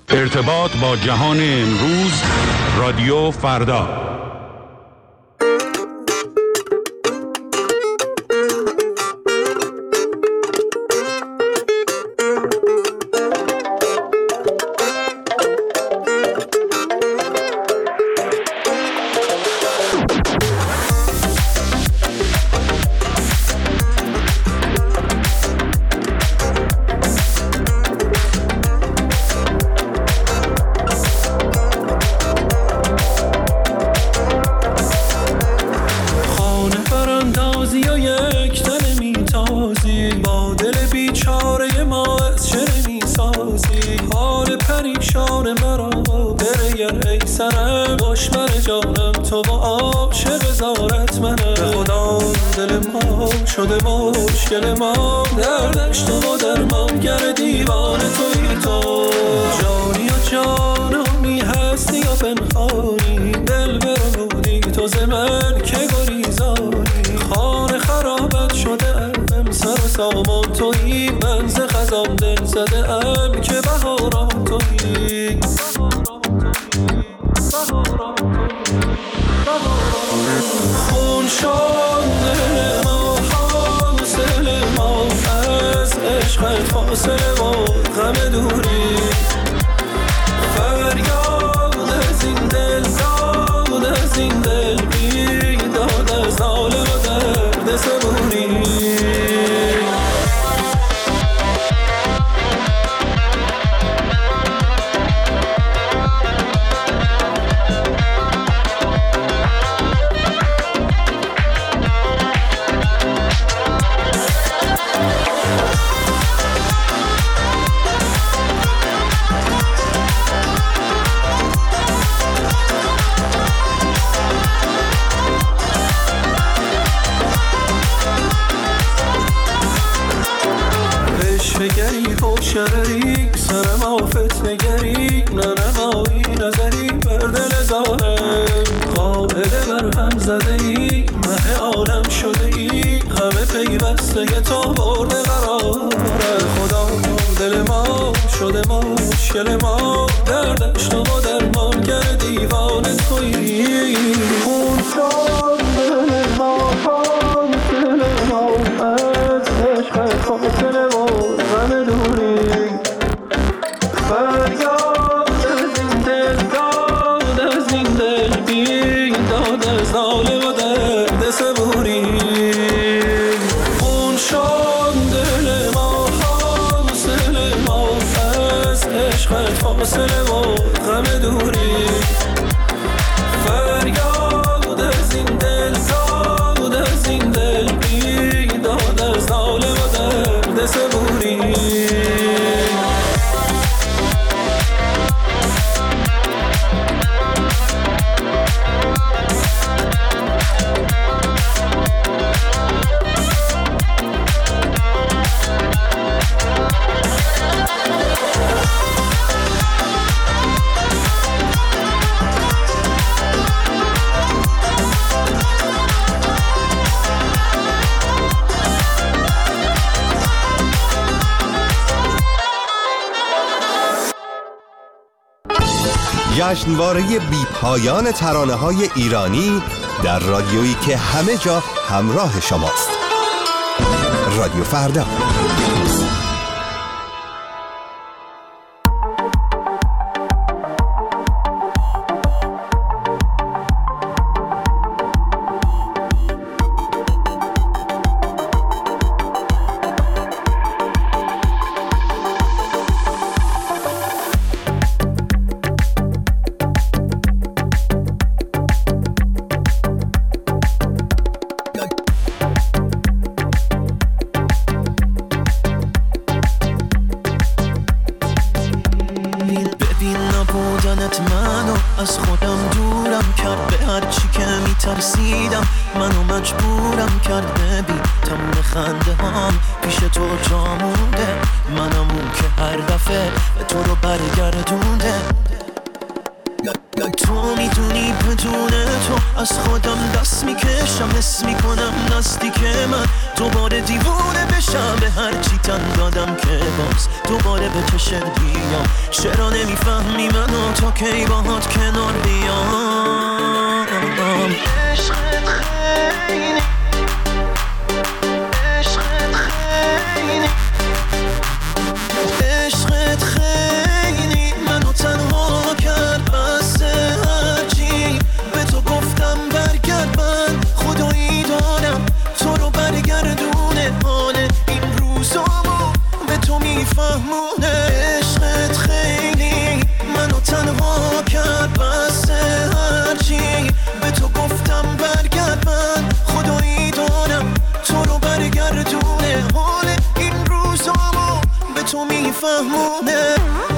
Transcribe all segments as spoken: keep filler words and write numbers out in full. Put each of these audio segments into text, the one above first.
ارتباط با جهان امروز، رادیو فردا. شده مشکل ما دردش تو و درمان گر دیوانه توی تو جانی و جانانی هستی یا پنهانی دل برمودی تو زمن که گریزانی خانه خرابت شده ام سر و سامان توی من ز خزان دل زده ام که بهاران توی خون شده عشقت فاصله و غم دوری فریاد از این دل زاد از این دل بیداد از ناله و درد صبوری شرری سرم آفت نگری ننمایی نظری بر دل زارم قائل بر هم زده ای مه عالم شده ای همه پیوسته تو برده قراره خدا دل ما شده مشکل ما دردش تو و درمان گر دیوانه تویی خون شد دل ما خان دل ما از عشق فاصله و غم دوری فریاد از این دل داد از این دل بیداد از ناله و درد صبوری خون شد دل ما حاصل ما از عشقت فاصله و غم دوری فریاد از این دل داد از این دل بیداد از ناله و درد صبوری جشنواره بی پایان ترانه‌های ایرانی در رادیویی که همه جا همراه شماست. رادیو فردا. از خودم دورم کرد به هر چی که میترسیدم منو مجبورم کرد ببین تمام خنده هام پیش تو جا مونده منم اون که هر دفعه به تو رو برگردونده تو میدونی بدون تو از خودم دست میکشم، حس میکنم نزدیک من دوباره دیوونه بشم، به هر چی تن دادم که باز دوباره به چشت بیام. چرا نمیفهمی منو تا کی باهات کنار بیام؟ عشقت خیلی عشقت خیلی عشقت خیلی منو تنها کرد، بس هرچی به تو گفتم برگرد، من خدایی دارم تو رو برگردونه، حال این روزامو به تو میفهمونه. عشقت خیلی منو تنها کرد، بس هرچی به تو گفتم برگرد، من خدایی دارم تو رو برگردونه، حال این روزامو به تو میفهمونه.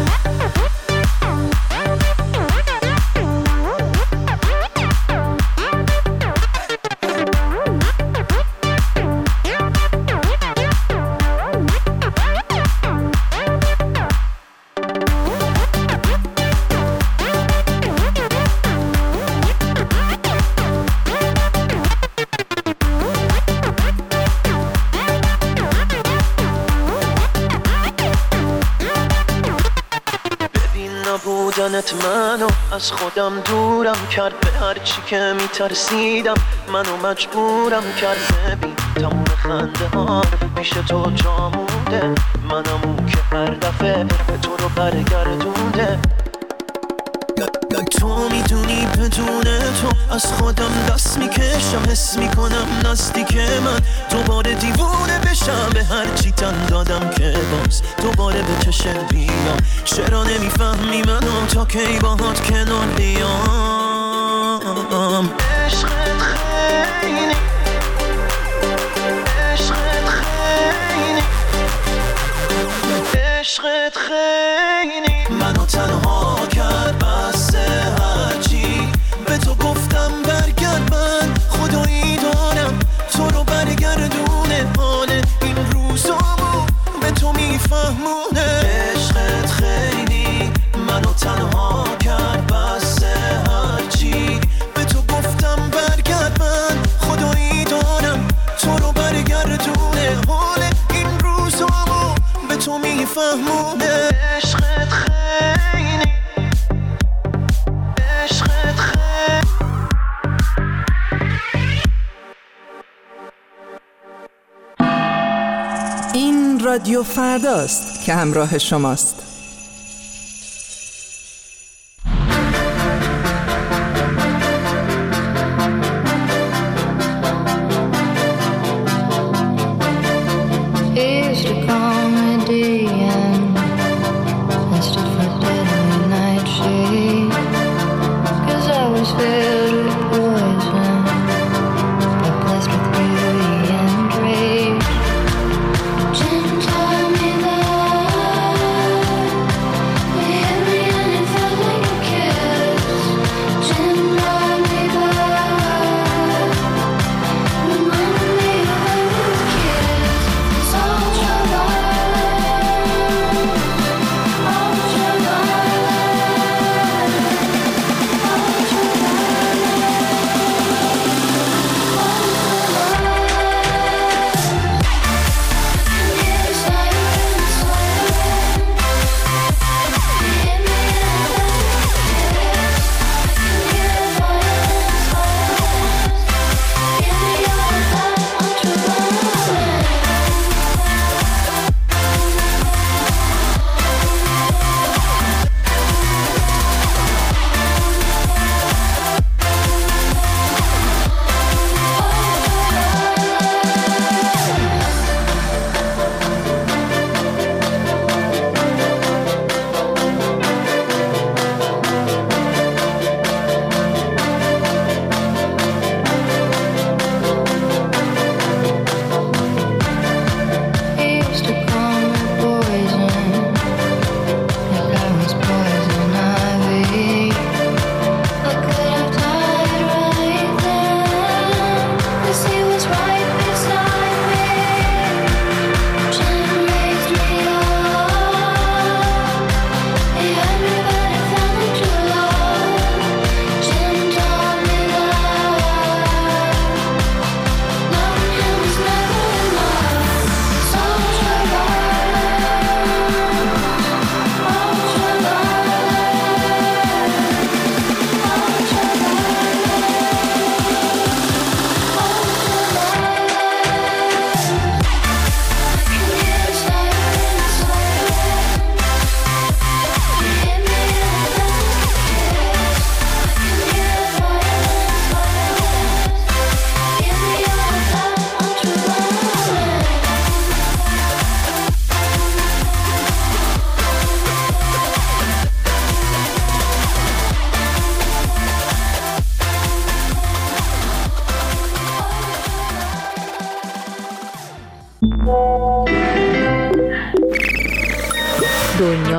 نبودنت منو از خودم دورم کرد، به هرچی که میترسیدم منو مجبورم کرد. ببین تموم خنده ها پیش تو جا مونده، منم اون که هر دفعه به تو رو برگردونده. تو میدونی بدون تو از خودم دست میکشم، حس میکنم نزدیک من دوباره دیوونه بشم، به هر چی تن دادم که باز دوباره به چشت بیام. چرا نمیفهمی منو تا کی باهات کنار بیام؟ عشقت خیلی عشقت خیلی عشقت خیلی منو تنها کرد، بس هرچی به تو گفتم برگرد، من خدایی دارم تو رو برگردونه، حال این روزامو به تو میفهمونه. عشقت خیلی منو تنها کرد، بس هرچی به تو گفتم برگرد، من خدایی دارم تو رو برگردونه، حال این روزامو به تو میفهمونه. عشقت خیلی عشقت خیلی. این رادیو فرداست که همراه شماست. Tell me that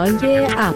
دنیای اپ.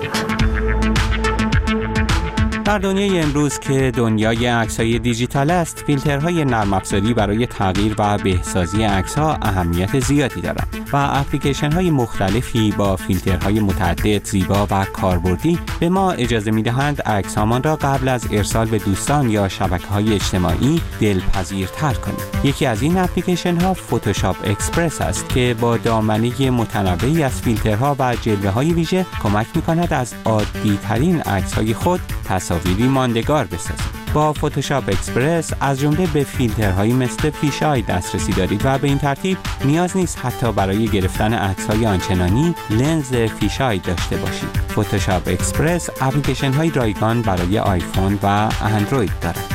در دنیای امروز که دنیای عکس‌های دیجیتال است، فیلترهای نرم افزاری برای تغییر و بهسازی عکس‌ها اهمیت زیادی دارند و اپلیکیشن‌های مختلفی با فیلترهای متعدد، زیبا و کاربردی به ما اجازه می‌دهند عکس‌هامان را قبل از ارسال به دوستان یا شبکه‌های اجتماعی دلپذیرتر کنیم. یکی از این اپلیکیشن‌ها فتوشاپ اکسپرس است که با دامنه متنوعی از فیلترها و جلوه‌های ویژه کمک می‌کند از عادی‌ترین عکس‌های خود تصاویری ماندگار بسازید. با فتوشاپ اکسپرس از جمله به فیلترهایی مثل فیشای دسترسی دارید و به این ترتیب نیاز نیست حتی برای گرفتن عکس‌های آنچنانی لنز فیشای داشته باشید. فتوشاپ اکسپرس اپلیکیشن‌های رایگان برای آیفون و اندروید دارد.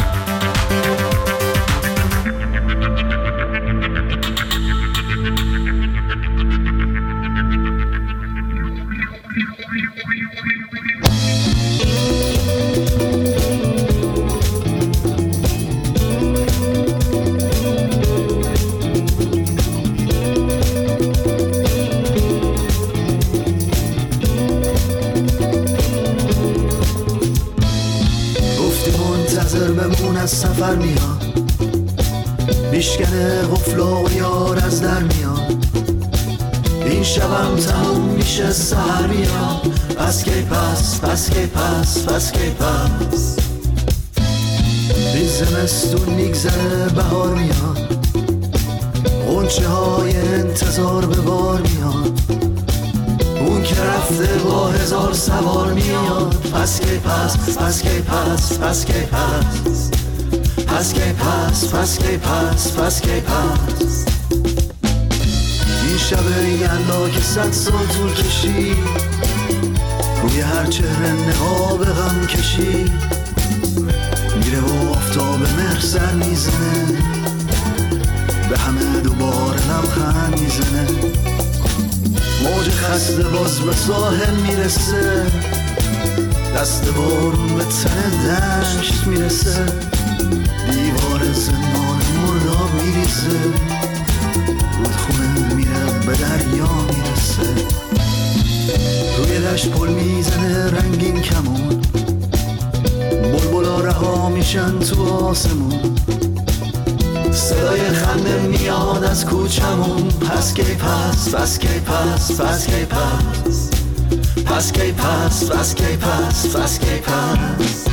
از سفر میاد، بیشکنه غفلا و یار از در میاد، این شبم تموم میشه سهر میاد، پس کی پس پس کی پس پس کی پس این زمستون میگذره بهار میاد، غنچه های انتظار به بار میاد، اون که رفته با هزار سوار میاد، پس کی پس پس کی پس پس کی پس پس کی پس پس کی پس پس کی پس این شب یلا که صد سال طول کشید، روی هر چهره نقاب غم کشید، میره و آفتاب مهر سر میزنه، به همه دوباره لبخند میزنه، موج خسته باز به ساحل میرسه، دست بارون به تن دشت میرسه، دیوار زندان مرداب میریزه، رودخونه میره به دریا میرسه، روی دشت پل میزنه رنگین کمون، بلبلا رها میشن تو آسمون، صدای خنده میاد از کوچمون، پس کی پس پس کی پس پس کی پس پس کی پس پس کی پس پس کی پس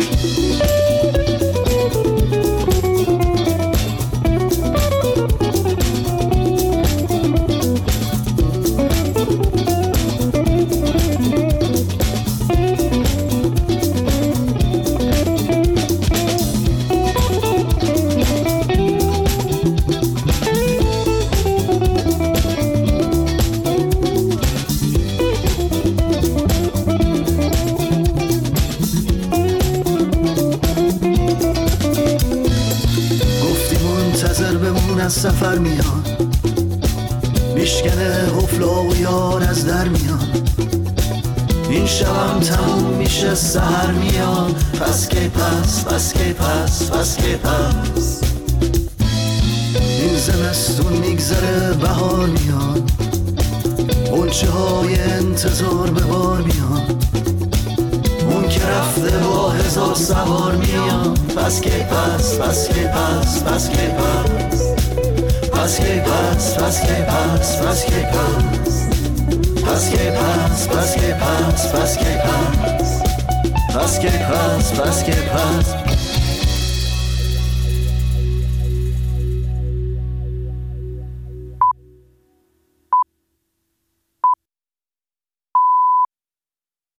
از سفر میاد، بیشکنه غفلا و یار از در میاد، این شبم تموم میشه سهر میاد، پس کی پس پس کی پس پس کی پس این زمستون میگذره بهار میاد، غنچه های انتظار به بار میاد، اون که رفته با هزار سوار میاد، پس کی پس پس کی پس پس کی پس پس کی پس پس کی پس پس کی پس پس کی پس پس کی پس پس کی پس پس کی پس پس کی پس